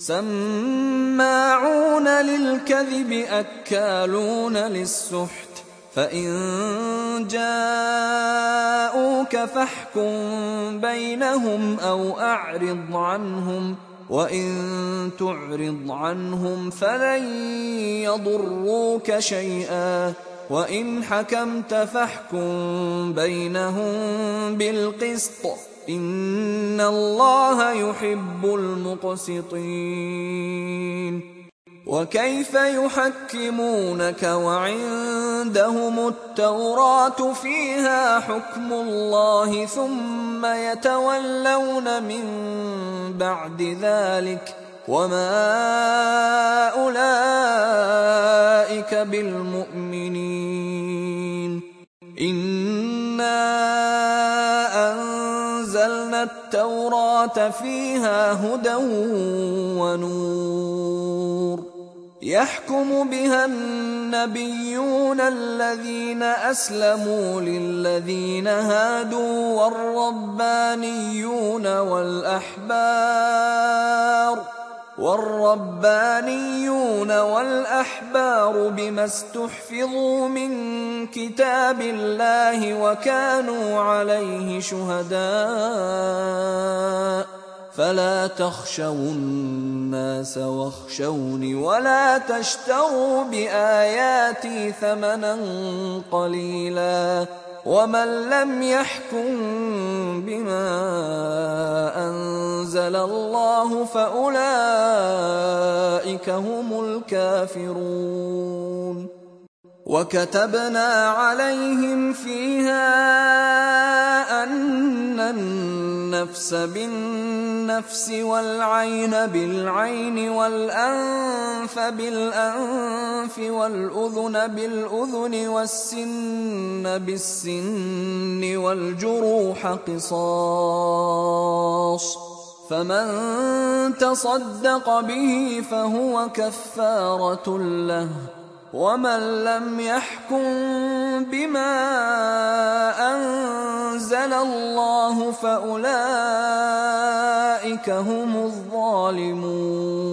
سماعون للكذب أكالون للسحت فإن جاءوك فاحكم بينهم أو أعرض عنهم وإن تعرض عنهم فلن يضروك شيئا وإن حكمت فاحكم بينهم بالقسط إن الله يحب المقسطين. وكيف يحكمونك وعندهم التوراة فيها حكم الله ثم يتولون من بعد ذلك وما أولئك بالمؤمنين. إنا أنزلنا التوراة فيها هدى ونور يحكم بها النبيون الذين أسلموا للذين هادوا والربانيون والأحبار بما استحفظوا من كتاب الله وكانوا عليه شهداء فلا تخشوا الناس واخشوني ولا تشتروا بآياتي ثمنا قليلا ومن لم يحكم بما أنزل الله فأولئك هم الكافرون. وكتبنا عليهم فيها أن النفس بالنفس والعين بالعين والأنف بالأنف والأذن بالأذن والسن بالسن والجروح قصاص فمن تصدق به فهو كفارة له ومن لم يحكم بما أنزل الله فأولئك هم الظالمون.